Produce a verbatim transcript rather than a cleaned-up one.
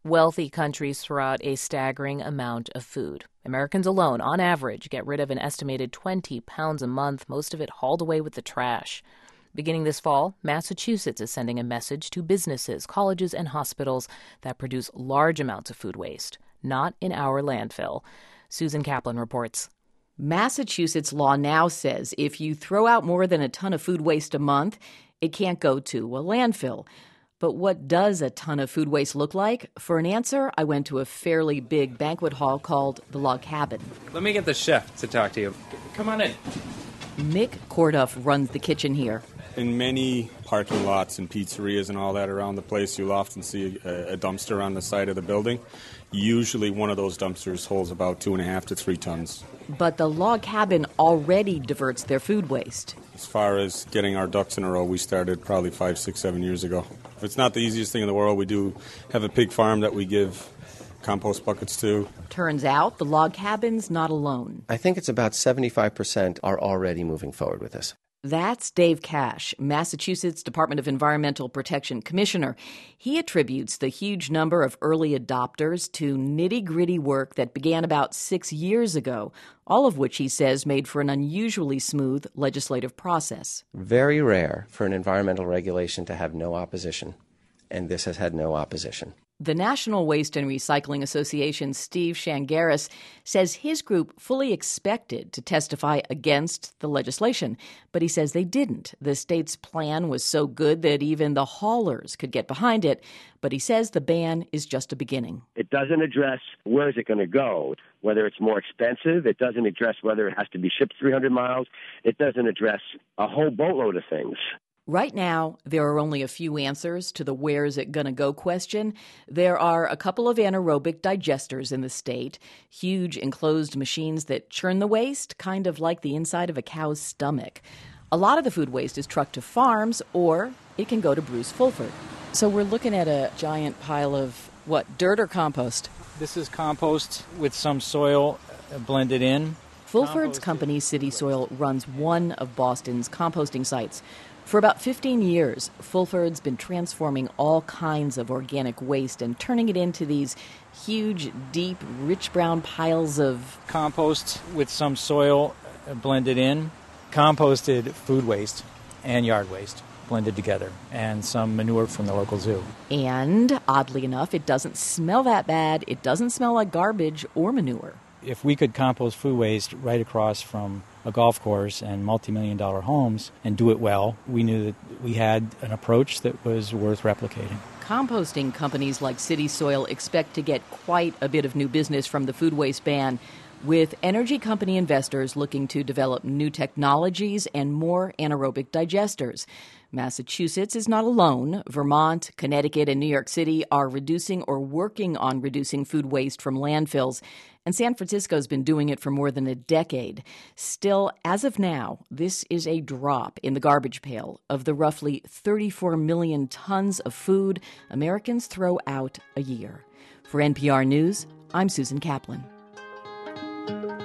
Wealthy countries throw out a staggering amount of food. Americans alone, on average, get rid of an estimated twenty pounds a month, most of it hauled away with the trash. Beginning this fall, Massachusetts is sending a message to businesses, colleges, and hospitals that produce large amounts of food waste. Not in our landfill. Susan Kaplan reports. Massachusetts law now says if you throw out more than a ton of food waste a month, it can't go to a landfill. But what does a ton of food waste look like? For an answer, I went to a fairly big banquet hall called the Log Cabin. Let me get the chef to talk to you. Come on in. Mick Korduff runs the kitchen here. In many parking lots and pizzerias and all that around the place, you'll often see a, a dumpster on the side of the building. Usually one of those dumpsters holds about two and a half to three tons. But the Log Cabin already diverts their food waste. As far as getting our ducks in a row, we started probably five, six, seven years ago. It's not the easiest thing in the world. We do have a pig farm that we give compost buckets to. Turns out the Log Cabin's not alone. I think it's about seventy-five percent are already moving forward with this. That's Dave Cash, Massachusetts Department of Environmental Protection Commissioner. He attributes the huge number of early adopters to nitty-gritty work that began about six years ago, all of which he says made for an unusually smooth legislative process. Very rare for an environmental regulation to have no opposition, and this has had no opposition. The National Waste and Recycling Association's Steve Shangaris says his group fully expected to testify against the legislation, but he says they didn't. The state's plan was so good that even the haulers could get behind it, but he says the ban is just a beginning. It doesn't address where is it going to go, whether it's more expensive. It doesn't address whether it has to be shipped three hundred miles. It doesn't address a whole boatload of things. Right now, there are only a few answers to the where is it gonna go question. There are a couple of anaerobic digesters in the state, huge enclosed machines that churn the waste, kind of like the inside of a cow's stomach. A lot of the food waste is trucked to farms, or it can go to Bruce Fulford. So we're looking at a giant pile of, what, dirt or compost? This is compost with some soil blended in. Fulford's company, City Soil, runs one of Boston's composting sites. For about fifteen years, Fulford's been transforming all kinds of organic waste and turning it into these huge, deep, rich brown piles of compost with some soil blended in, composted food waste and yard waste blended together, and some manure from the local zoo. And, oddly enough, it doesn't smell that bad. It doesn't smell like garbage or manure. If we could compost food waste right across from a golf course and multi-million dollar homes and do it well, we knew that we had an approach that was worth replicating. Composting companies like City Soil expect to get quite a bit of new business from the food waste ban, with energy company investors looking to develop new technologies and more anaerobic digesters. Massachusetts is not alone. Vermont, Connecticut, and New York City are reducing or working on reducing food waste from landfills, and San Francisco's been doing it for more than a decade. Still, as of now, this is a drop in the garbage pail of the roughly thirty-four million tons of food Americans throw out a year. For N P R News, I'm Susan Kaplan.